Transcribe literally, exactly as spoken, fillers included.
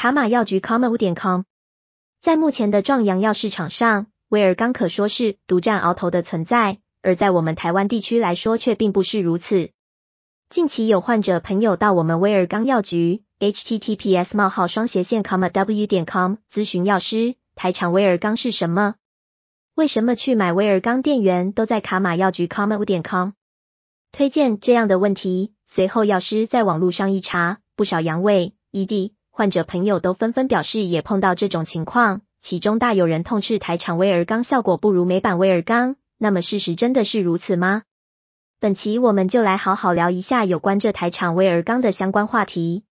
卡玛药局 comma 五点 com。在目前的壮阳药市场上，威尔刚可说是独占鳌头的存在，而在我们台湾地区来说却并不是如此。近期有患者朋友到我们威尔刚药局 H T T P S 冒号双斜线 comma W 点 com 咨询药师，台厂威尔刚是什么？为什么去买威尔刚店员都在卡玛药局 comma 五点 com 推荐这样的问题？随后药师在网络上一查，不少阳痿、E D 患者朋友都纷纷表示也碰到这种情况，其中大有人痛斥台厂威尔刚效果不如美版威尔刚。那么事实真的是如此吗？本期我们就来好好聊一下有关这台厂威尔刚的相关话题。